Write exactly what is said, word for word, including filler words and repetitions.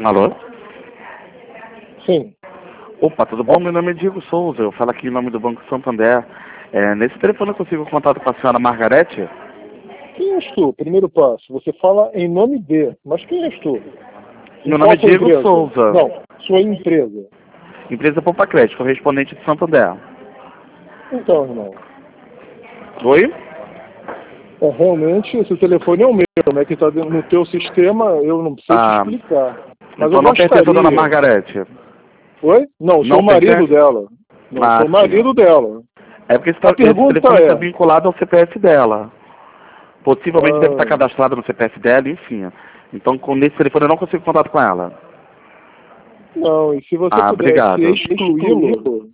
Alô? Sim. Opa, tudo bom? Meu nome é Diego Souza, eu falo aqui em nome do Banco Santander. É, nesse telefone eu consigo contato com a senhora Margarete? Quem és tu? Primeiro passo. Você fala em nome de, mas quem és tu? Em Meu qual nome é sua Diego empresa? Souza. Não, sua empresa. Empresa Poupa Crédito, correspondente de Santander. Então, irmão, Oi? é, realmente esse telefone é o meu, né? Que está no teu sistema, eu não sei te Ah, explicar. Mas então eu não pertence à dona gostaria... Margarete. Oi? Não, sou Não o marido pertence? dela. Não, Ah, sou o marido sim. dela. É porque esse, A esse pergunta telefone está é... vinculado ao C P F dela. Possivelmente deve estar ah, cadastrado no C P F dela, enfim. Então, com nesse telefone eu não consigo contato com ela. não, e se você Ah, pudesse obrigado. excluí-lo,